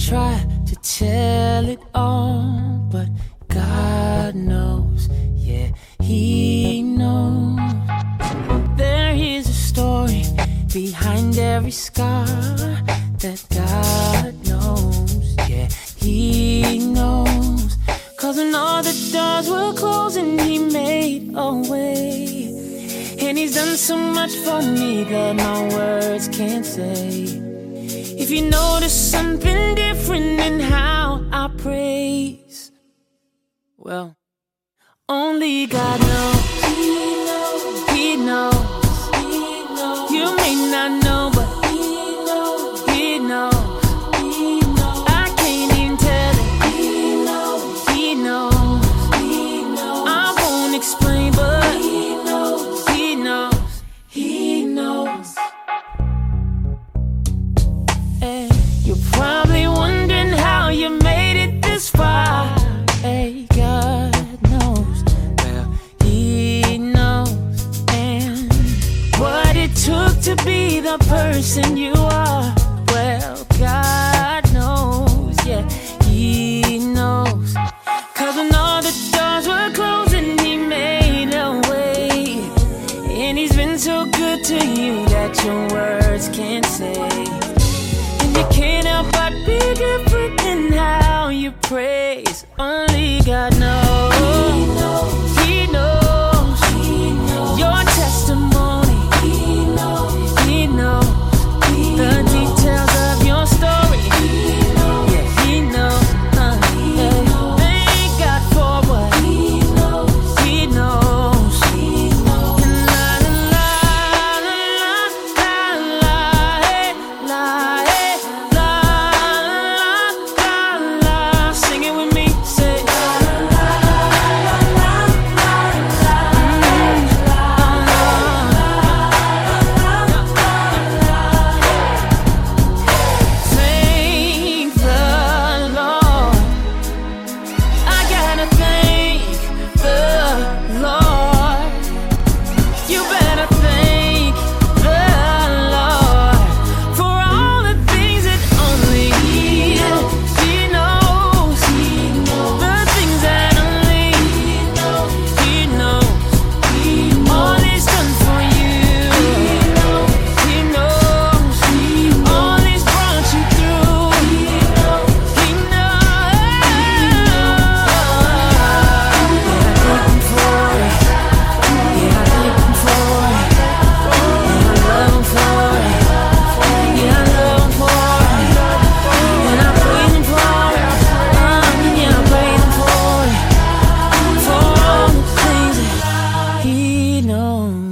try to tell it all, but God knows, yeah, He knows. There is a story behind every scar that God knows, yeah, He knows. 'Cause when all the doors were closing, He made a way. And He's done so much for me that my words can't say. If you notice something different in how I praise, well, only God knows. He knows. He knows. He knows. You may not know, but He knows. He knows. He knows. I can't even tell it. He knows. He knows. He knows. I won't explain, but He knows. He knows. He knows. Hey, you're probably wondering how you made it this far. Hey, God knows. Well, He knows. And what it took to be the person you are, well, God knows. Yeah, He knows. 'Cause when all the doors were closing, He made a way. And He's been so good to you that your words can't say. And you can't help but be different in how you praise. Only God knows. He knows. He knows. He knows. Your testimony. He knows. He knows. He the knows. Details of your story. He knows. Yeah, He knows. He knows. Thank God for what He knows. He knows. He knows. La la la la la la la la la la. Sing it with me. Say la la la la la la Thank the Lord. I gotta thank the Lord. You better thank the Lord for all the things that only He knows. The things that only He knows. All He's done for you. He knows. All He's brought you through. He knows. Yeah, I thank Him for it. Yeah, I thank Him for it. Yeah, I love Him for it. And I praise Him for it. Yeah, I praise Him for it. For all the things that He knows.